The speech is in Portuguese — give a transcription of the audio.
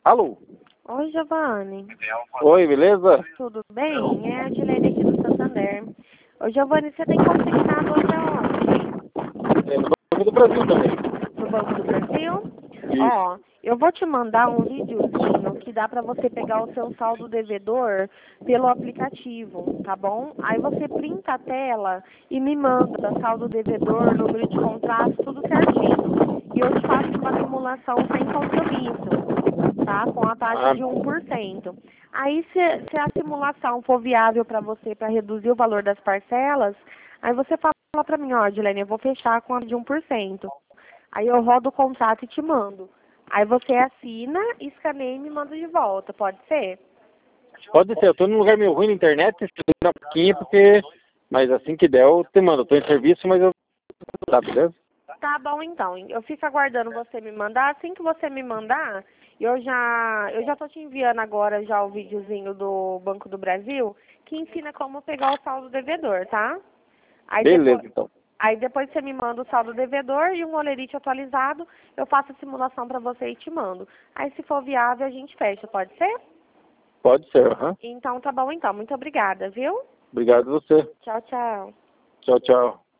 Alô? Oi, Giovanni. Oi, beleza? Tudo bem? É a Dilene aqui do Santander. Ô, Giovanni, você tem consignado hoje aonde? É no Banco do Brasil também. No Banco do Brasil? Isso. Ó, eu vou te mandar um videozinho que dá pra você pegar o seu saldo devedor pelo aplicativo, tá bom? Aí você printa a tela e me manda saldo devedor, número de contrato, tudo certinho. E eu te faço uma simulação sem compromisso, tá? Com a taxa Ah, de 1%. Aí, se a simulação for viável para você para reduzir o valor das parcelas, aí você fala para mim, ó, Dilene, eu vou fechar com a de 1%. Aí eu rodo o contrato e te mando. Aí você assina, escaneia e me manda de volta, pode ser? pode ser, eu tô num lugar meio ruim na internet, segura um pouquinho, porque... Mas assim que der, eu te mando. Eu tô em serviço, mas eu... Tá, beleza? Tá bom então. Eu fico aguardando você me mandar. Assim que você me mandar, eu já tô te enviando agora já o videozinho do Banco do Brasil, que ensina como pegar o saldo devedor, tá? Aí Beleza, depois, então. aí depois você me manda o saldo devedor e um olerite atualizado, eu faço a simulação para você e te mando. Aí se for viável, a gente fecha, pode ser? Pode ser, aham. Então tá bom então. Muito obrigada, viu? Obrigado a você. Tchau, tchau. Tchau, tchau.